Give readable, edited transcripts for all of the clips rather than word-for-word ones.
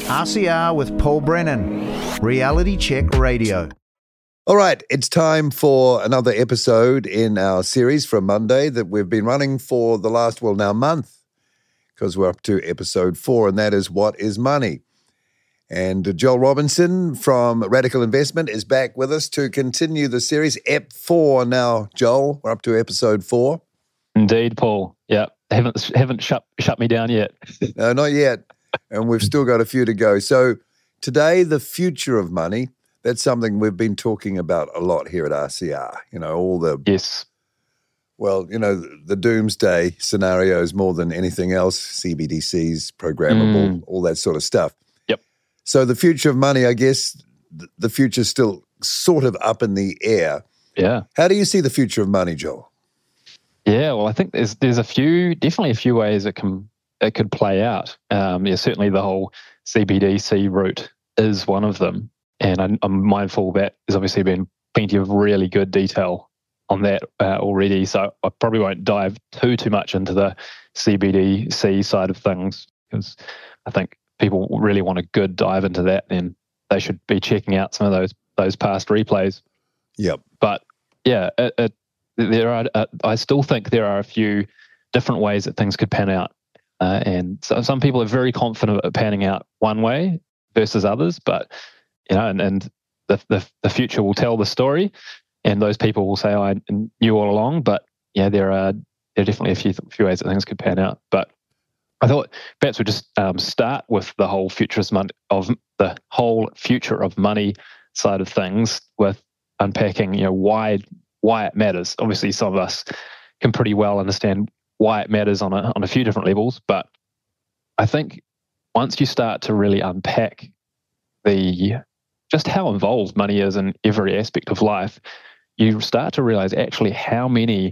RCR with Paul Brennan, Reality Check Radio. All right, it's time for another episode in our series from Monday that we've been running for the last, month, because we're up to episode 4, and that is What is Money? And Joel Robinson from Radical Investment is back with us to continue the series. Ep 4 now, Joel. We're up to episode 4. Indeed, Paul. Yeah, haven't shut me down yet. No, not yet. And we've still got a few to go. So today, the future of money, that's something we've been talking about a lot here at RCR. You know, all the... Yes. Well, you know, the doomsday scenarios more than anything else, CBDCs, programmable, all that sort of stuff. Yep. So the future of money, I guess, the future's still sort of up in the air. Yeah. How do you see the future of money, Joel? Yeah, well, I think there's definitely a few ways it could play out. Certainly the whole CBDC route is one of them. And I'm mindful that there's obviously been plenty of really good detail on that already. So I probably won't dive too much into the CBDC side of things, because I think people really want a good dive into that, then they should be checking out some of those past replays. Yep. But yeah, I still think there are a few different ways that things could pan out. And so some people are very confident of panning out one way versus others, but you know, and the future will tell the story, and those people will say, "I knew all along." But yeah, there are definitely a few ways that things could pan out. But I thought perhaps we'd just start with the whole future of money side of things, with unpacking, you know, why it matters. Obviously, some of us can pretty well understand why it matters on a few different levels, but I think once you start to really unpack just how involved money is in every aspect of life, you start to realize actually how many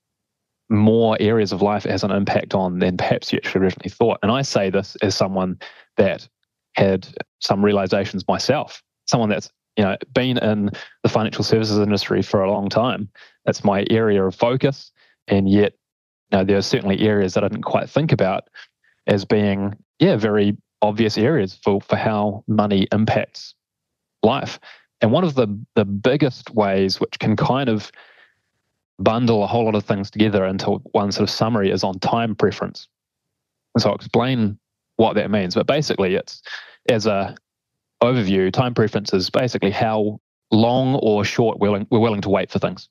more areas of life it has an impact on than perhaps you actually originally thought. And I say this as someone that had some realizations myself, someone that's, you know, been in the financial services industry for a long time. That's my area of focus, and yet, you know, there are certainly areas that I didn't quite think about as being, very obvious areas for how money impacts life. And one of the biggest ways which can kind of bundle a whole lot of things together into one sort of summary is on time preference. And so I'll explain what that means. But basically, it's, as a overview, time preference is basically how long or short we're willing to wait for things.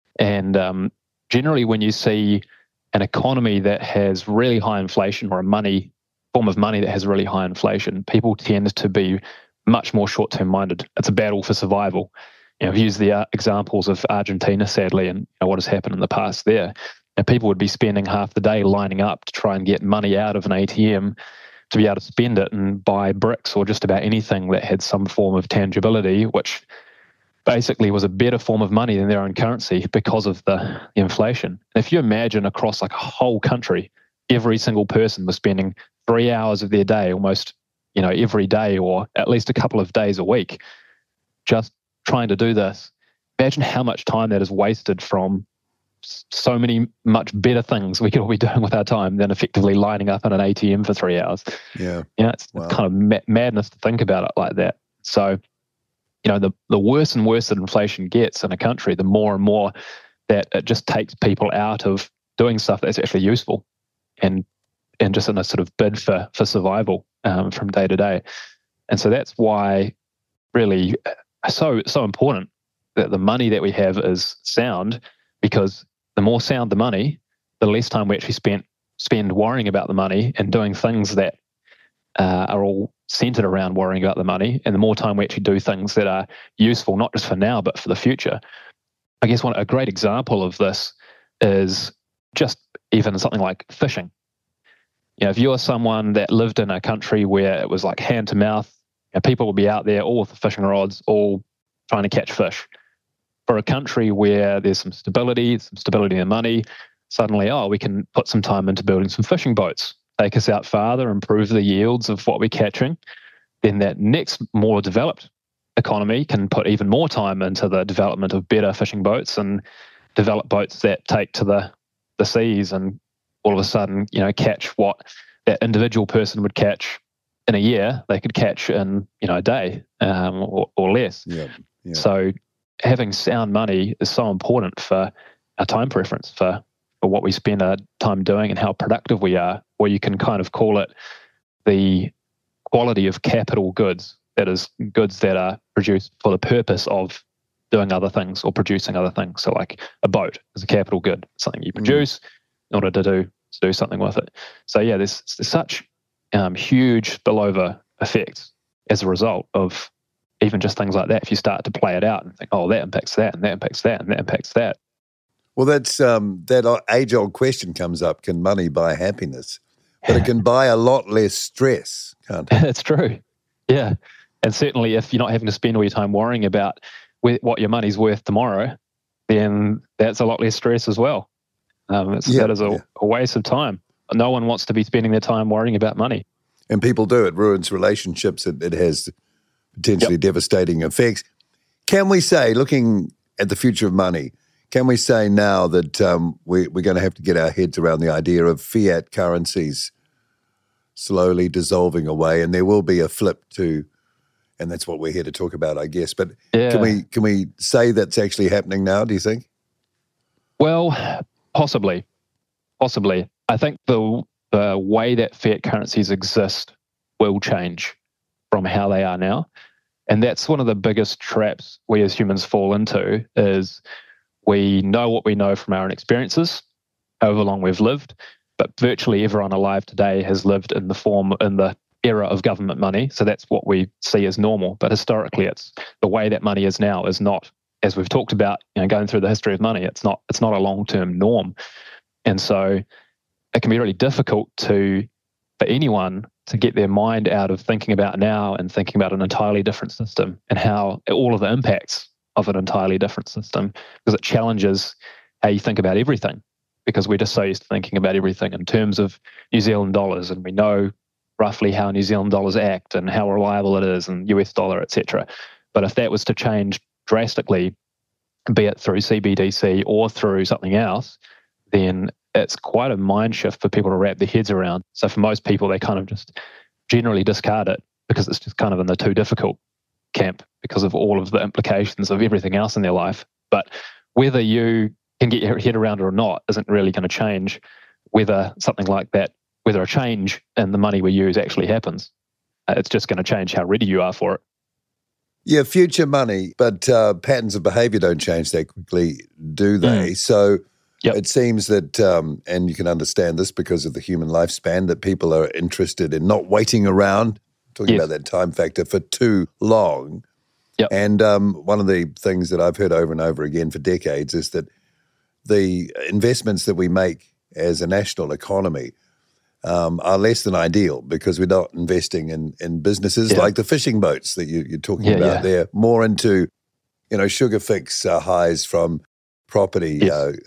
And generally, when you see an economy that has really high inflation, or a form of money that has really high inflation, people tend to be much more short-term minded. It's a battle for survival. You know, I've used the examples of Argentina, sadly, and what has happened in the past there. And people would be spending half the day lining up to try and get money out of an ATM to be able to spend it and buy bricks or just about anything that had some form of tangibility, which basically was a better form of money than their own currency because of the inflation. If you imagine across like a whole country, every single person was spending 3 hours of their day almost, you know, every day, or at least a couple of days a week, just trying to do this. Imagine how much time that is wasted from so many much better things we could all be doing with our time than effectively lining up in an ATM for 3 hours. Yeah. You know, it's kind of madness to think about it like that. So, you know, the worse and worse that inflation gets in a country, the more and more that it just takes people out of doing stuff that's actually useful and just in a sort of bid for survival from day to day. And so that's why really so important that the money that we have is sound, because the more sound the money, the less time we actually spend worrying about the money and doing things that are all centered around worrying about the money, and the more time we actually do things that are useful, not just for now, but for the future. I guess a great example of this is just even something like fishing. You know, if you're someone that lived in a country where it was like hand to mouth, you know, people would be out there all with the fishing rods, all trying to catch fish. For a country where there's some stability in money, suddenly, we can put some time into building some fishing boats, take us out farther, improve the yields of what we're catching. Then that next more developed economy can put even more time into the development of better fishing boats and develop boats that take to the seas and all of a sudden, you know, catch what that individual person would catch in a year, they could catch in a day or less. Yeah. So having sound money is so important for our time preference, for what we spend our time doing and how productive we are, or you can kind of call it the quality of capital goods. That is, goods that are produced for the purpose of doing other things or producing other things. So like a boat is a capital good, something you produce in order to do something with it. So yeah, there's such huge spillover effects as a result of even just things like that. If you start to play it out and think, oh, that impacts that, and that impacts that, and that impacts that. Well, that's that age-old question comes up: can money buy happiness? But it can buy a lot less stress, can't it? It's true. Yeah, and certainly if you're not having to spend all your time worrying about what your money's worth tomorrow, then that's a lot less stress as well. That is a waste of time. No one wants to be spending their time worrying about money. And people do. It ruins relationships. It has potentially devastating effects. Can we say, looking at the future of money, can we say now that we're going to have to get our heads around the idea of fiat currencies slowly dissolving away, and there will be a flip to, and that's what we're here to talk about, I guess. But can we say that's actually happening now, do you think? Well, possibly. I think the way that fiat currencies exist will change from how they are now. And that's one of the biggest traps we as humans fall into, is we know what we know from our own experiences, however long we've lived, but virtually everyone alive today has lived in the era of government money. So that's what we see as normal. But historically, it's the way that money is now is not, as we've talked about, going through the history of money, it's not a long-term norm. And so it can be really difficult for anyone to get their mind out of thinking about now and thinking about an entirely different system and how all of the impacts of an entirely different system, because it challenges how you think about everything, because we're just so used to thinking about everything in terms of New Zealand dollars, and we know roughly how New Zealand dollars act and how reliable it is, and US dollar, etc. But if that was to change drastically, be it through CBDC or through something else, then it's quite a mind shift for people to wrap their heads around. So for most people, they kind of just generally discard it because it's just kind of in the too difficult camp because of all of the implications of everything else in their life. But whether you can get your head around it or not isn't really going to change whether something like that, whether a change in the money we use actually happens. It's just going to change how ready you are for it. Yeah, future money, but patterns of behavior don't change that quickly, do they? So it seems that, and you can understand this because of the human lifespan, that people are interested in not waiting around, talking about that time factor, for too long. Yep. And one of the things that I've heard over and over again for decades is that the investments that we make as a national economy are less than ideal, because we're not investing in businesses like the fishing boats that you're talking about there, more into, sugar fix highs from property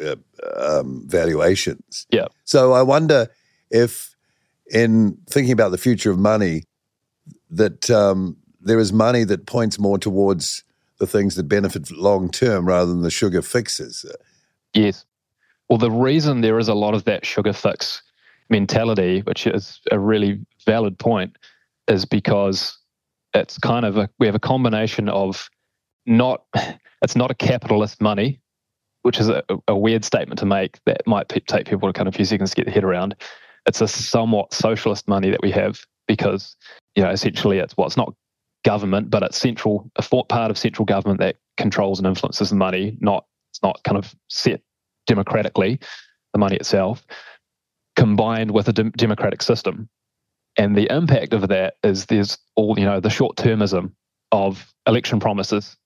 valuations. Yeah. So I wonder if, in thinking about the future of money, that there is money that points more towards the things that benefit long term rather than the sugar fixes. Yes. Well, the reason there is a lot of that sugar fix mentality, which is a really valid point, is because it's kind of we have a combination of it's not a capitalist money, which is a weird statement to make that might take people kind of a few seconds to get their head around. It's a somewhat socialist money that we have because, essentially it's not government, but it's a part of central government that controls and influences the money. It's not kind of set democratically, the money itself, combined with a democratic system. And the impact of that is there's all, the short-termism of election promises.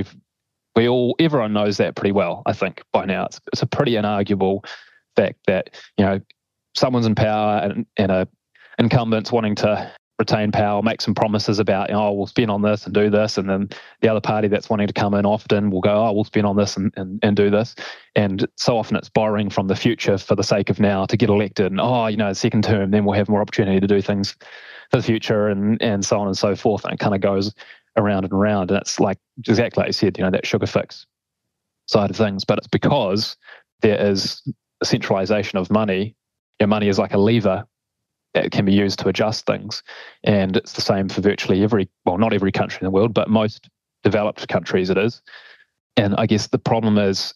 Everyone knows that pretty well, I think, by now. It's a pretty inarguable fact that, someone's in power and a incumbent's wanting to retain power, make some promises about, we'll spend on this and do this, and then the other party that's wanting to come in often will go, we'll spend on this and do this. And so often it's borrowing from the future for the sake of now to get elected, and second term, then we'll have more opportunity to do things for the future, and so on and so forth. And it kind of goes around and around, and it's like exactly like you said, that sugar fix side of things. But it's because there is a centralization of money. Money is like a lever that can be used to adjust things. And it's the same for virtually not every country in the world, but most developed countries it is. And I guess the problem is,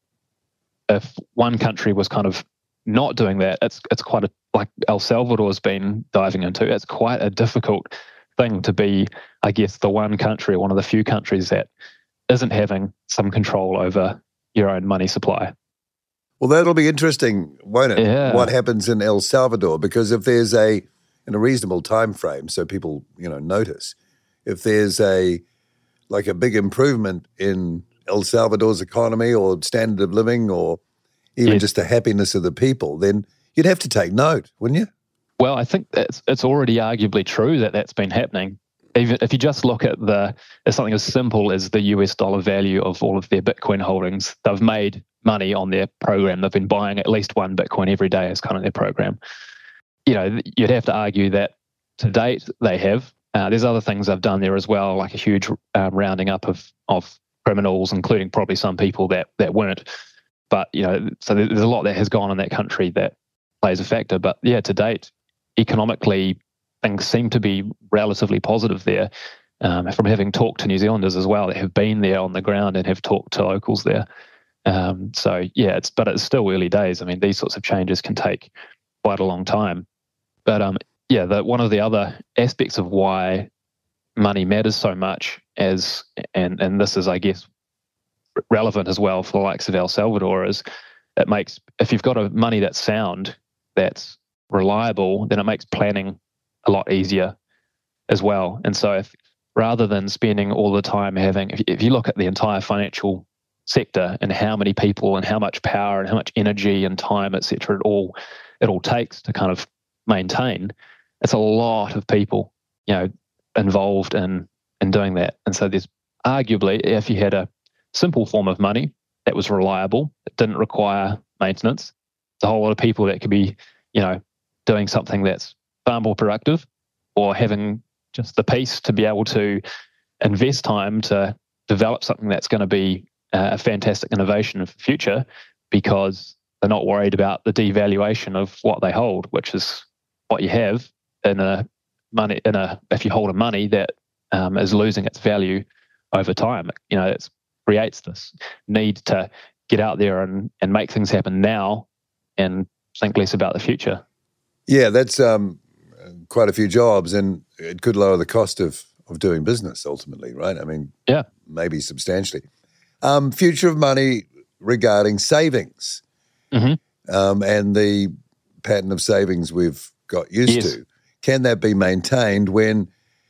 if one country was kind of not doing that, it's quite like El Salvador has been diving into, it's quite a difficult thing to be, I guess, the one country, one of the few countries that isn't having some control over your own money supply. Well, that'll be interesting, won't it? Yeah. What happens in El Salvador? Because if there's in a reasonable time frame, so people, notice, if there's a big improvement in El Salvador's economy or standard of living or even just the happiness of the people, then you'd have to take note, wouldn't you? Well, I think it's already arguably true that that's been happening. Even if you just look at something as simple as the US dollar value of all of their Bitcoin holdings, they've made money on their program. They've been buying at least one Bitcoin every day as kind of their program. You'd have to argue that to date they have. There's other things they've done there as well, like a huge rounding up of criminals, including probably some people that weren't. But, so there's a lot that has gone on in that country that plays a factor. But yeah, to date, economically, things seem to be relatively positive there. From having talked to New Zealanders as well that have been there on the ground and have talked to locals there. So yeah, but it's still early days. I mean, these sorts of changes can take quite a long time. But one of the other aspects of why money matters so much and this is, I guess, relevant as well for the likes of El Salvador, is if you've got a money that's sound, that's reliable, then it makes planning a lot easier as well. And so rather than spending all the time if you look at the entire financial sector and how many people and how much power and how much energy and time, et cetera, it all takes to kind of maintain, it's a lot of people, involved in doing that. And so there's arguably, if you had a simple form of money that was reliable, that didn't require maintenance, there's a whole lot of people that could be, doing something that's far more productive, or having just the peace to be able to invest time to develop something that's going to be a fantastic innovation of the future, because they're not worried about the devaluation of what they hold, which is what you have if you hold a money that is losing its value over time. It creates this need to get out there and make things happen now and think less about the future. Yeah, that's quite a few jobs, and it could lower the cost of doing business ultimately, right? I mean, yeah, maybe substantially. Future of money regarding savings, and the pattern of savings we've got used to. Can that be maintained when,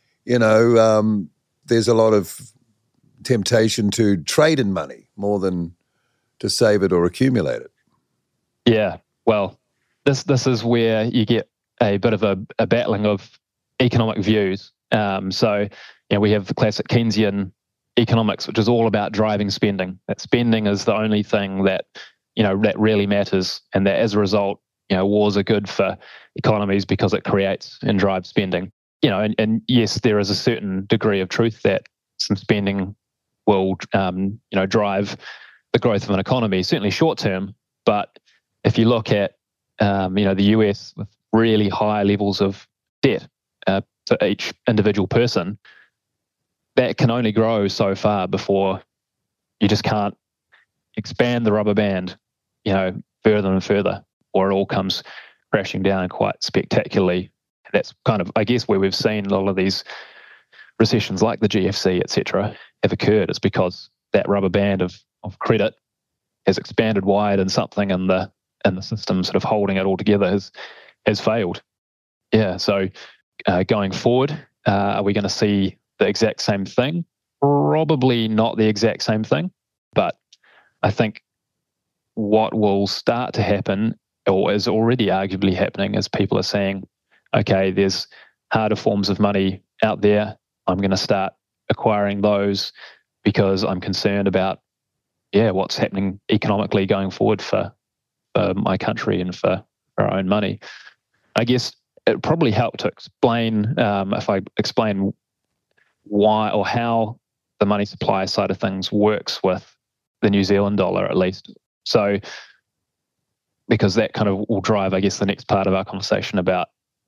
there's a lot of temptation to trade in money more than to save it or accumulate it? Yeah, well, this is where you get a bit of a battling of economic views. So, we have the classic Keynesian economics, which is all about driving spending. That spending is the only thing that, that really matters, and that as a result, wars are good for economies because it creates and drives spending. And yes, there is a certain degree of truth that some spending will, drive the growth of an economy, certainly short term. But if you look at, the US with really high levels of debt to each individual person, that can only grow so far before you just can't expand the rubber band, further and further, or it all comes crashing down quite spectacularly. That's kind of, I guess, where we've seen a lot of these recessions like the GFC, et cetera, have occurred. It's because that rubber band of credit has expanded wide, and something in the system sort of holding it all together has failed. Yeah, so going forward, are we going to see the exact same thing? Probably not the exact same thing, but I think what will start to happen, or is already arguably happening, is people are saying, okay, there's harder forms of money out there. I'm going to start acquiring those because I'm concerned about, what's happening economically going forward for my country and for our own money. I guess it probably help to explain, if I explain why or how the money supply side of things works with the New Zealand dollar, at least. So, because that kind of will drive, I guess, the next part of our conversation about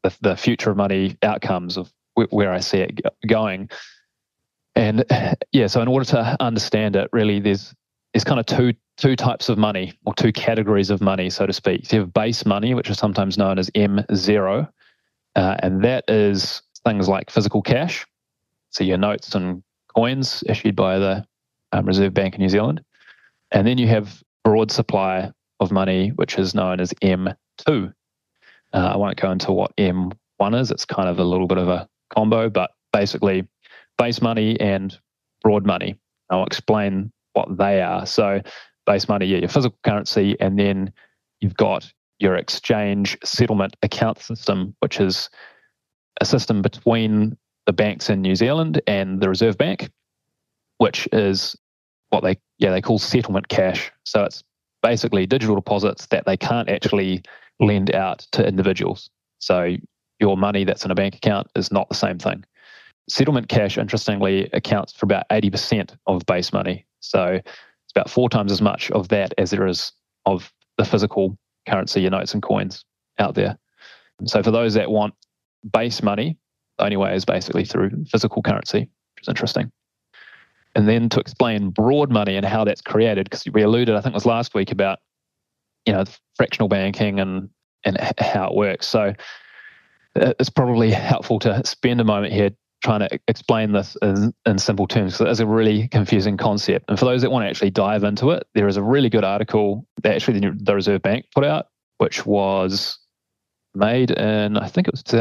the future of money outcomes of where I see it going. And so in order to understand it, really, there's kind of two types of money, or two categories of money, so to speak. So you have base money, which is sometimes known as M0, and that is things like physical cash, so your notes and coins issued by the Reserve Bank of New Zealand. And then you have broad supply of money, which is known as M2. I won't go into what M1 is. It's kind of a little bit of a combo, but basically base money and broad money. I'll explain what they are. So base money, your physical currency, and then you've got your exchange settlement account system, which is a system between the banks in New Zealand and the Reserve Bank, which is what they call settlement cash. So it's basically digital deposits that they can't actually lend out to individuals. So your money that's in a bank account is not the same thing. Settlement cash, interestingly, accounts for about 80% of base money. So it's about 4 times as much of that as there is of the physical currency, your notes and coins out there. So for those that want base money, the only way is basically through physical currency, which is interesting. And then to explain broad money and how that's created, because we alluded, I think it was last week, about fractional banking and how it works. So it's probably helpful to spend a moment here trying to explain this in simple terms, because it is a really confusing concept. And for those that want to actually dive into it, there is a really good article that actually the Reserve Bank put out, which was made in, I think it was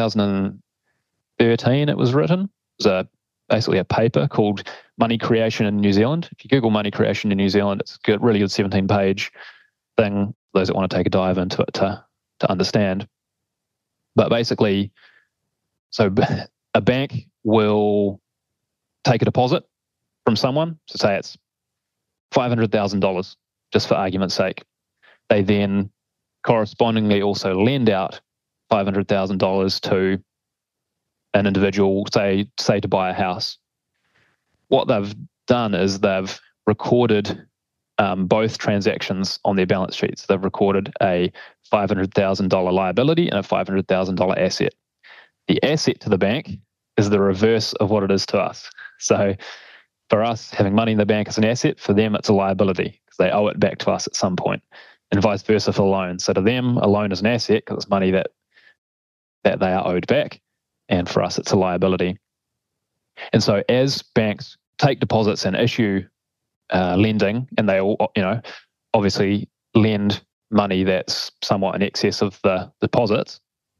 2013 it was written. It was basically a paper called Money Creation in New Zealand. If you Google Money Creation in New Zealand, it's a really good 17-page thing for those that want to take a dive into it to understand. But basically, so a bank will take a deposit from someone, so say it's $500,000, just for argument's sake. They then correspondingly also lend out $500,000 to an individual, say to buy a house. What they've done is they've recorded both transactions on their balance sheets. They've recorded a $500,000 liability and a $500,000 asset. The asset to the bank is the reverse of what it is to us. So for us, having money in the bank is an asset. For them, it's a liability because they owe it back to us at some point, and vice versa for a loan. So to them, a loan is an asset because it's money that they are owed back, and for us, it's a liability. And so as banks take deposits and issue lending, and they all, obviously lend money that's somewhat in excess of the deposits,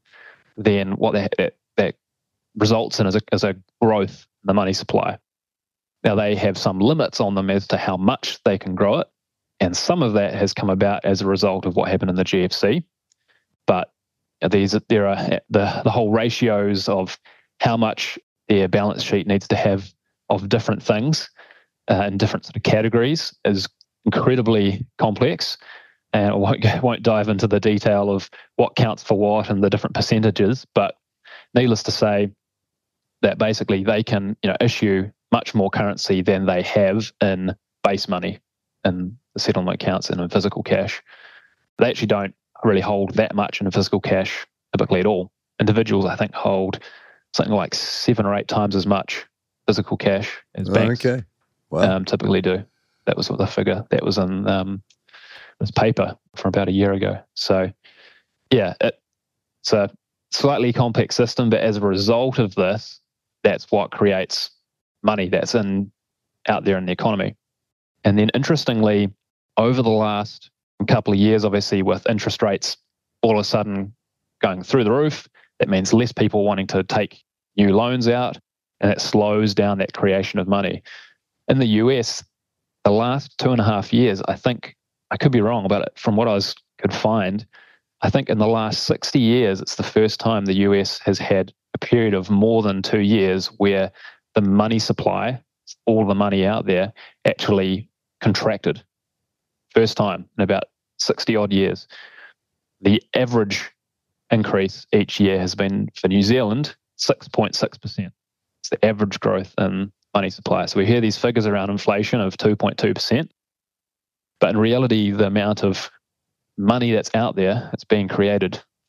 then what that results in is a growth in the money supply. Now, they have some limits on them as to how much they can grow it, and some of that has come about as a result of what happened in the GFC. But there are the whole ratios of how much their balance sheet needs to have of different things in different sort of categories is incredibly complex. And I won't dive into the detail of what counts for what and the different percentages, but needless to say that basically they can issue much more currency than they have in base money in the settlement accounts and in physical cash. They actually don't really hold that much in physical cash typically at all. Individuals, I think, hold something like 7 or 8 times as much physical cash as banks typically do. That was what the figure that was in this paper from about a year ago. So, yeah, it's a slightly complex system, but as a result of this, that's what creates money that's out there in the economy. And then, interestingly, over the last couple of years, obviously, with interest rates all of a sudden going through the roof, that means less people wanting to take new loans out, and it slows down that creation of money. In the US, the last 2.5 years, I think, I could be wrong about it, from what I could find, I think in the last 60 years, it's the first time the US has had a period of more than 2 years where the money supply, all the money out there, actually contracted. First time in about 60 odd years. The average increase each year has been, for New Zealand, 6.6%. It's the average growth in money supply. So we hear these figures around inflation of 2.2%, but in reality, the amount of money that's out there, it's being created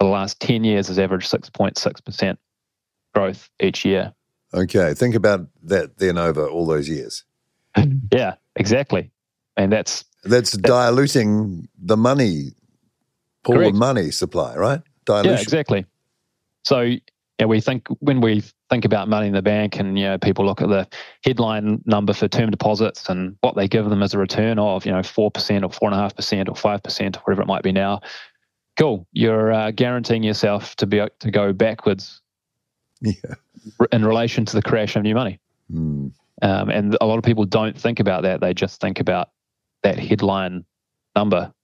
for the last 10 years has averaged 6.6% growth each year. Okay, think about that then over all those years. Yeah, exactly. And that's diluting the money, pool correct. of money supply, right? Dilution. Yeah, exactly. So when we think about money in the bank, and people look at the headline number for term deposits and what they give them as a return of 4% or 4.5% or 5% or whatever it might be now. Cool, you're guaranteeing yourself to go backwards in relation to the creation of new money. And a lot of people don't think about that. They just think about that headline number.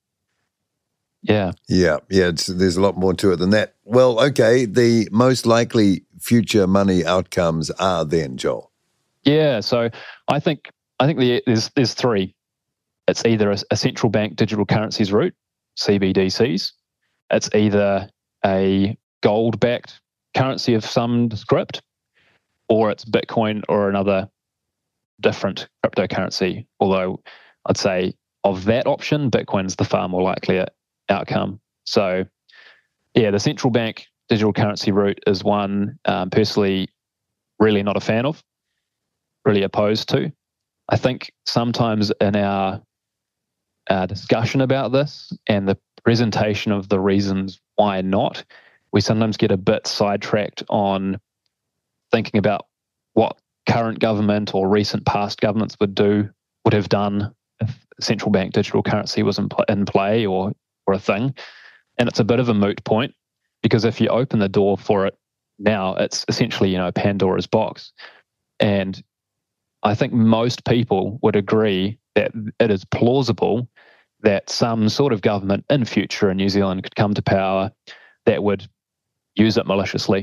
Yeah. There's a lot more to it than that. Well, okay, the most likely future money outcomes are then, Joel. Yeah, so I think there's three. It's either a central bank digital currencies route, CBDCs. It's either a gold-backed currency of some script, or it's Bitcoin or another different cryptocurrency. Although I'd say of that option, Bitcoin's the far more likely outcome. So, yeah, the central bank digital currency route is one personally really not a fan of, really opposed to. I think sometimes in our discussion about this and the presentation of the reasons why not, we sometimes get a bit sidetracked on thinking about what current government or recent past governments would have done if central bank digital currency was in play or a thing. And it's a bit of a moot point, because if you open the door for it now, it's essentially Pandora's box. And I think most people would agree that it is plausible that some sort of government in future in New Zealand could come to power that would use it maliciously.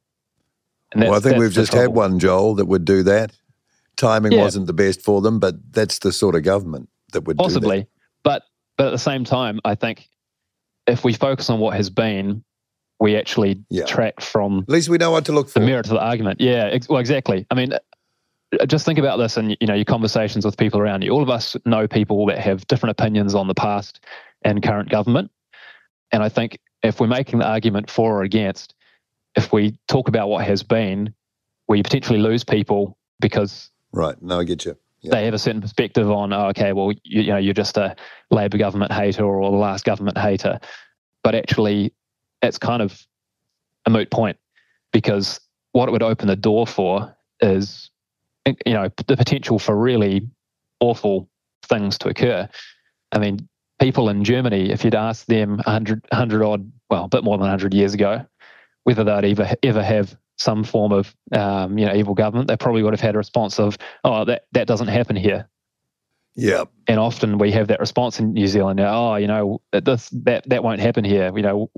And I think we've just had one, Joel, that would do that. Timing wasn't the best for them, but that's the sort of government that would possibly. do that. But at the same time, I think if we focus on what has been, we actually track from at least we know what to look for. The merit of the argument. Yeah, well, exactly. I mean, just think about this in your conversations with people around you. All of us know people that have different opinions on the past and current government. And I think if we're making the argument for or against, if we talk about what has been, we potentially lose people because right. No, I get you. Yeah. They have a certain perspective on, you're just a Labor government hater or the last government hater. But actually, it's kind of a moot point, because what it would open the door for is, the potential for really awful things to occur. I mean, people in Germany, if you'd asked them 100 odd, well, a bit more than 100 years ago, whether they'd ever have some form of evil government, they probably would have had a response of, "Oh, that doesn't happen here." Yeah. And often we have that response in New Zealand now. "Oh, that won't happen here."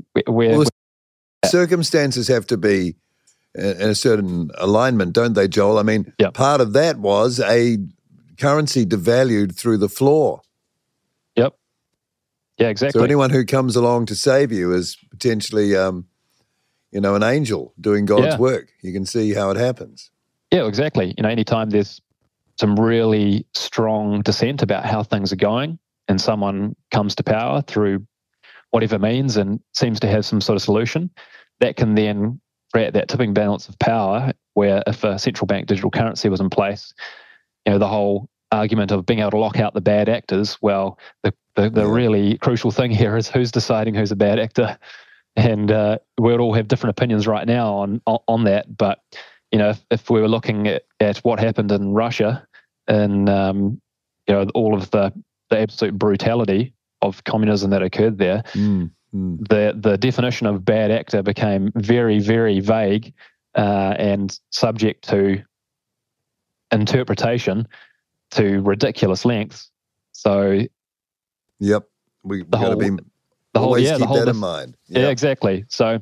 Circumstances have to be in a certain alignment, don't they, Joel? I mean, part of that was a currency devalued through the floor. Yep. Yeah, exactly. So anyone who comes along to save you is potentially an angel doing God's work. You can see how it happens. Yeah, exactly. Anytime there's some really strong dissent about how things are going and someone comes to power through whatever means and seems to have some sort of solution, that can then create that tipping balance of power where if a central bank digital currency was in place, the whole argument of being able to lock out the bad actors, well, the really crucial thing here is who's deciding who's a bad actor. And we would all have different opinions right now on that. But, if we were looking at what happened in Russia and, all of the absolute brutality of communism that occurred there, the definition of bad actor became very, very vague and subject to interpretation to ridiculous lengths. So, yep, we've got to be always keep that in mind. Yeah, exactly. So,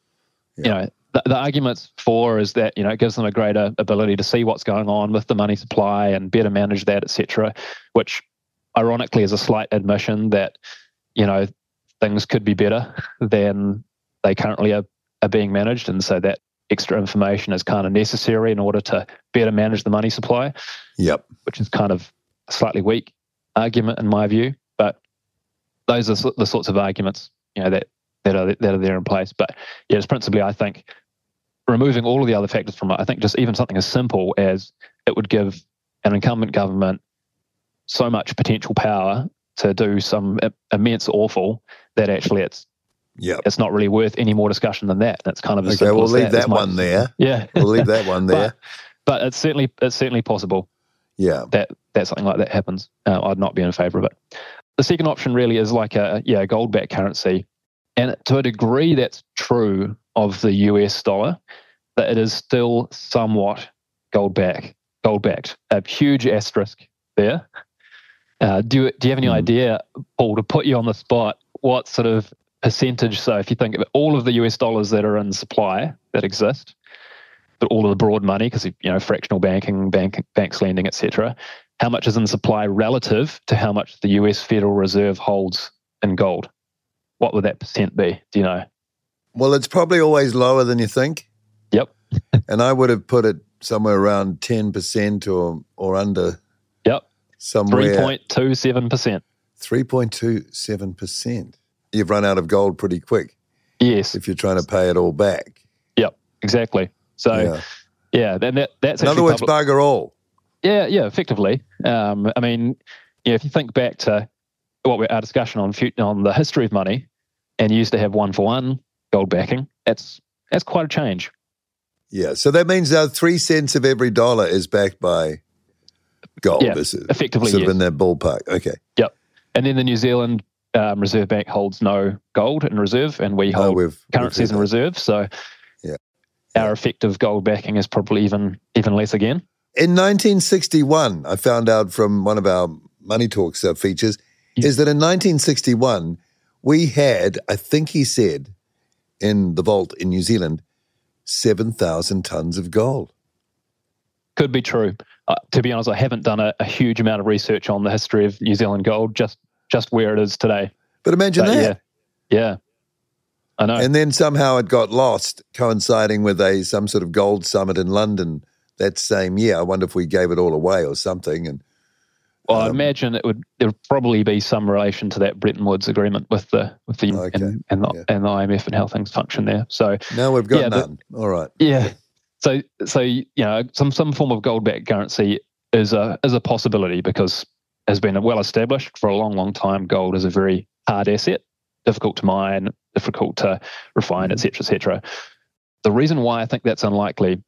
the arguments for is that it gives them a greater ability to see what's going on with the money supply and better manage that, etc. Which, ironically, is a slight admission that things could be better than they currently are being managed, and so that extra information is kind of necessary in order to better manage the money supply. Yep, which is kind of a slightly weak argument in my view, but those are the sorts of arguments that that are there in place. But yeah, it's principally, I think, removing all of the other factors from it. I think just even something as simple as it would give an incumbent government so much potential power to do some immense awful that actually it's not really worth any more discussion than that. That's kind of as simple we'll as leave that one there. Yeah, we'll leave that one there. But it's certainly possible. Yeah, that something like that happens. I'd not be in favour of it. The second option really is like a gold-backed currency, and to a degree that's true of the US dollar, that it is still somewhat gold-backed. A huge asterisk there. Do you have any idea, Paul, to put you on the spot, what sort of percentage? So if you think of all of the US dollars that are in supply that exist, but all of the broad money, because fractional banking, banks lending, etc., how much is in supply relative to how much the US Federal Reserve holds in gold? What would that percent be? Do you know? Well, it's probably always lower than you think. Yep. And I would have put it somewhere around 10% or under. Yep. Somewhere 3.27%. 3.27%. You've run out of gold pretty quick. Yes. If you're trying to pay it all back. Yep. Exactly. So then that's in other words, bugger all. Yeah. Effectively. I mean, if you think back to our discussion on the history of money, and you used to have 1-for-1 gold backing, that's quite a change. Yeah. So that means 3 cents of every dollar is backed by gold. Yeah, effectively, sort of in that ballpark. Okay. Yep. And then the New Zealand Reserve Bank holds no gold in reserve, and we hold currencies in reserve. So our effective gold backing is probably even less again. In 1961, I found out from one of our Money Talks features, is that in 1961, we had, I think he said, in the vault in New Zealand, 7,000 tons of gold. Could be true. To be honest, I haven't done a huge amount of research on the history of New Zealand gold, just where it is today. But imagine that. Yeah. I know. And then somehow it got lost, coinciding with some sort of gold summit in London that same year. I wonder if we gave it all away or something. And I imagine there would probably be some relation to that Bretton Woods agreement with the and the IMF and how things function there. So now we've got none. All right. Yeah. So some form of gold-backed currency is a possibility, because has been well established for a long, long time. Gold is a very hard asset, difficult to mine, difficult to refine, et cetera. The reason why I think that's unlikely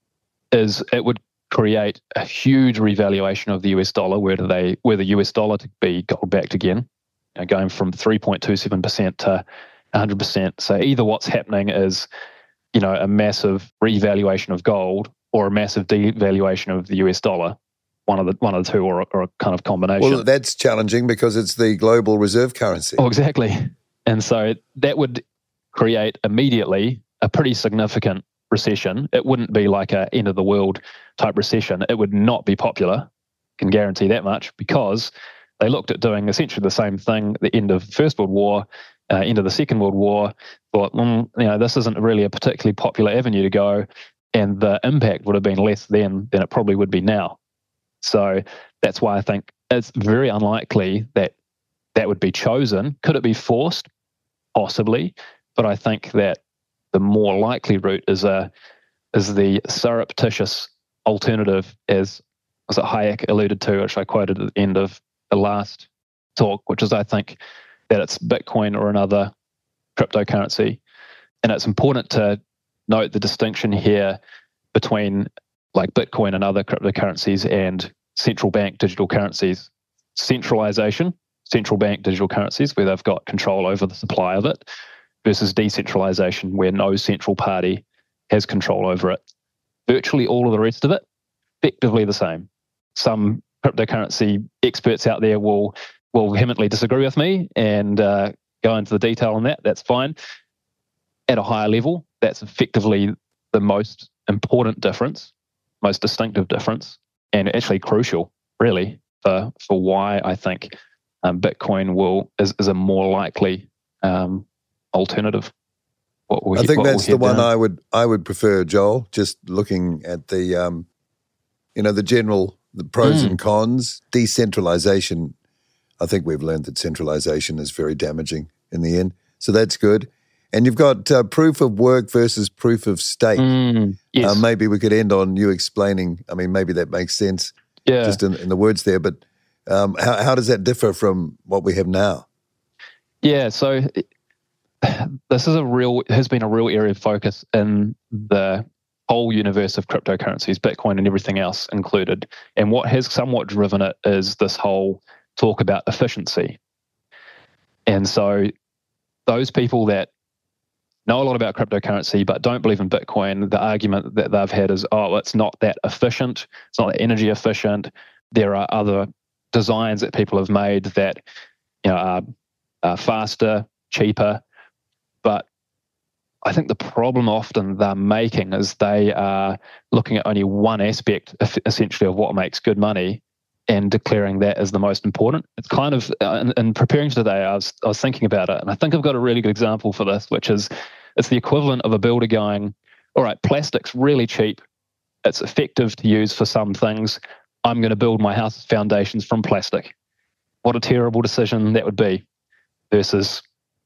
is it would create a huge revaluation of the US dollar were the US dollar to be gold-backed again, going from 3.27% to 100%. So either what's happening is, a massive revaluation of gold or a massive devaluation of the US dollar, one of the two, or a kind of combination. Well, that's challenging because it's the global reserve currency. Oh, exactly. And so that would create immediately a pretty significant recession. It wouldn't be like a end of the world type recession. It would not be popular, can guarantee that much, because they looked at doing essentially the same thing at the end of the First World War, end of the Second World War, thought, this isn't really a particularly popular avenue to go, and the impact would have been less then than it probably would be now. So that's why I think it's very unlikely that would be chosen. Could it be forced? Possibly. But I think that the more likely route is the surreptitious alternative, as was it Hayek alluded to, which I quoted at the end of the last talk, which is, I think, that it's Bitcoin or another cryptocurrency. And it's important to note the distinction here between like Bitcoin and other cryptocurrencies and central bank digital currencies. Centralization, central bank digital currencies, where they've got control over the supply of it, versus decentralization, where no central party has control over it. Virtually all of the rest of it, effectively the same. Some cryptocurrency experts out there will vehemently disagree with me and go into the detail on that. That's fine. At a higher level, that's effectively the most important difference, most distinctive difference, and actually crucial, really, for why I think Bitcoin is a more likely alternative. I think that's the one I would prefer, Joel. Just looking at the the pros and cons. Decentralization, I think we've learned that centralization is very damaging in the end. So that's good. And you've got proof of work versus proof of stake. Yes. Maybe we could end on you explaining. I mean, maybe that makes sense just in the words there. But how does that differ from what we have now? Yeah, so this is has been a real area of focus in the whole universe of cryptocurrencies, Bitcoin and everything else included. And what has somewhat driven it is this whole talk about efficiency. And so those people that know a lot about cryptocurrency but don't believe in Bitcoin, the argument that they've had is, it's not that efficient, it's not that energy efficient. There are other designs that people have made that are faster, cheaper. But I think the problem often they're making is they are looking at only one aspect, essentially, of what makes good money and declaring that as the most important. It's kind of, in preparing for today, I was thinking about it, and I think I've got a really good example for this, which is it's the equivalent of a builder going, all right, plastic's really cheap. It's effective to use for some things. I'm going to build my house's foundations from plastic. What a terrible decision that would be versus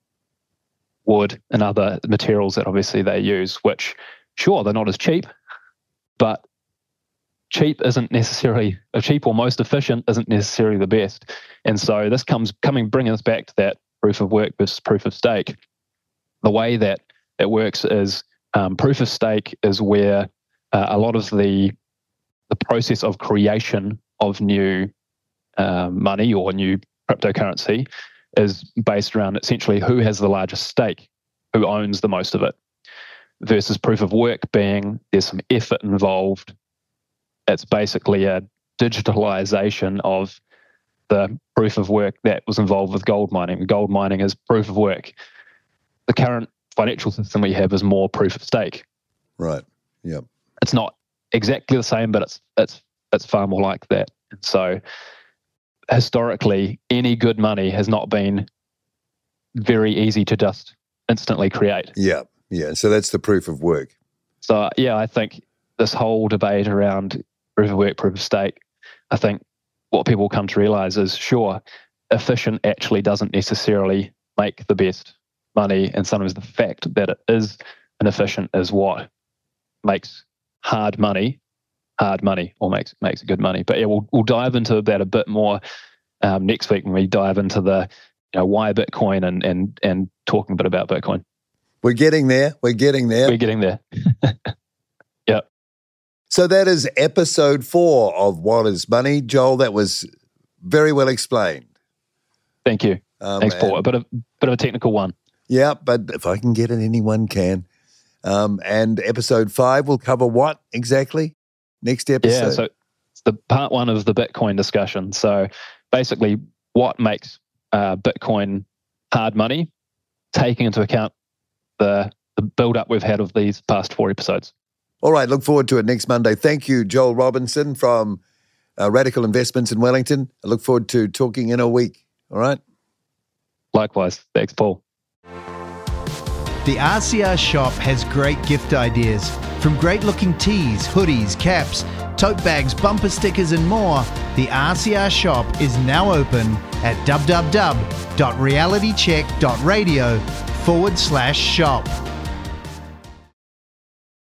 wood and other materials that obviously they use, which, sure, they're not as cheap, but cheap isn't necessarily, cheap or most efficient isn't necessarily the best. And so this bringing us back to that proof of work versus proof of stake. The way that it works is proof of stake is where a lot of the process of creation of new money or new cryptocurrency is based around essentially who has the largest stake, who owns the most of it, versus proof of work being there's some effort involved. It's basically a digitalization of the proof of work that was involved with gold mining. Gold mining is proof of work. The current financial system we have is more proof of stake. Right. Yep. It's not exactly the same, but it's far more like that. And so historically, any good money has not been very easy to just instantly create. Yeah. Yeah. So that's the proof of work. So yeah, I think this whole debate around proof of work, proof of stake, I think what people come to realize is, sure, efficient actually doesn't necessarily make the best money, and sometimes the fact that it is inefficient is what makes hard money, or makes it good money. But yeah, we'll dive into that a bit more next week when we dive into the why Bitcoin and talking a bit about Bitcoin. We're getting there. Yep. So that is episode 4 of What is Money. Joel, that was very well explained. Thank you. Thanks, Paul. A bit of a technical one. Yeah, but if I can get it, anyone can. And episode 5 will cover what exactly? Next episode? Yeah, so it's the part 1 of the Bitcoin discussion. So basically, what makes Bitcoin hard money, taking into account the build-up we've had of these past 4 episodes. All right, look forward to it next Monday. Thank you, Joel Robinson from Radical Investments in Wellington. I look forward to talking in a week. All right? Likewise. Thanks, Paul. The RCR shop has great gift ideas. From great-looking tees, hoodies, caps, tote bags, bumper stickers and more, the RCR shop is now open at www.realitycheck.radio/shop.